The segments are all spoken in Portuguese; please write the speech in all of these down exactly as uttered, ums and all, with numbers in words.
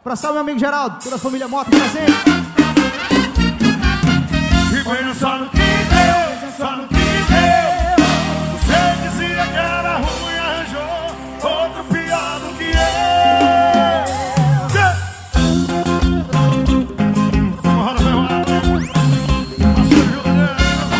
Abraçar meu amigo Geraldo, toda a família Mota presente. E veja só no que deu, veja só no que deu. Você dizia que era ruim, arranjou outro pior do que eu. Roda, vai rolar. Passou de jogo, né?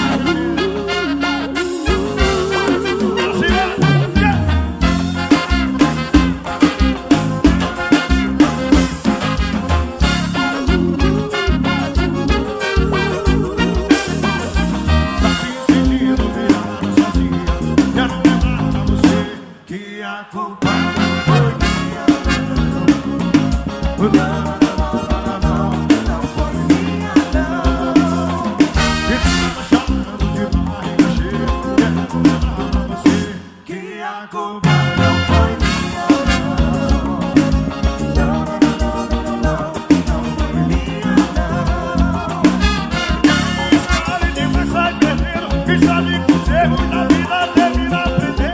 A culpa não foi minha, não, não, não, não foi minha, não. E tu tá chorando de barriga cheia, quero lembrar pra você que a culpa não foi minha, não, não, não, não, não foi minha, não. Quem escolhe demais sai perdendo, quem sabe que os erros da vida termina aprendendo.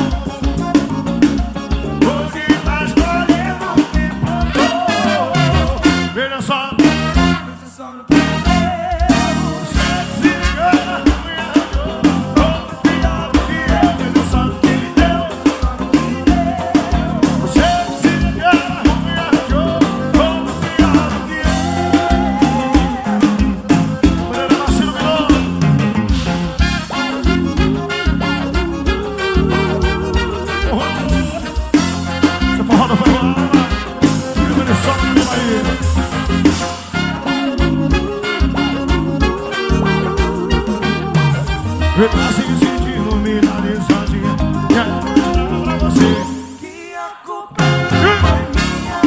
Veja só, veja só no que deu. Você se engana, me arranjou outro pior do que eu. Veja só no que deu. Você se engana, me arranjou outro pior do que eu. Moreira Marcelo Milão. Essa forrada foi lá. Filho do Venezuela, meu marido. Eu tô se sentindo iluminado e sozinha. Quero lembrar pra você que a culpa não foi minha,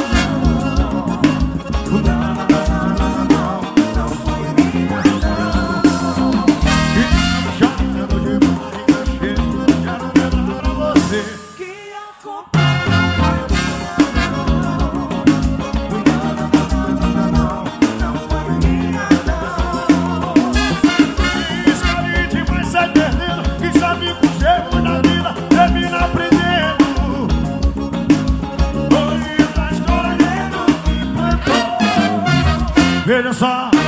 não, não, não, não foi minha, não. E tá chorando de barriga cheia. Quero lembrar pra você que a culpa não foi minha, não, não, não foi minha, não. Sai perdendo, quem sabe que os erros da vida termina aprendendo. Hoje tá escolhendo o que plantou. Veja só.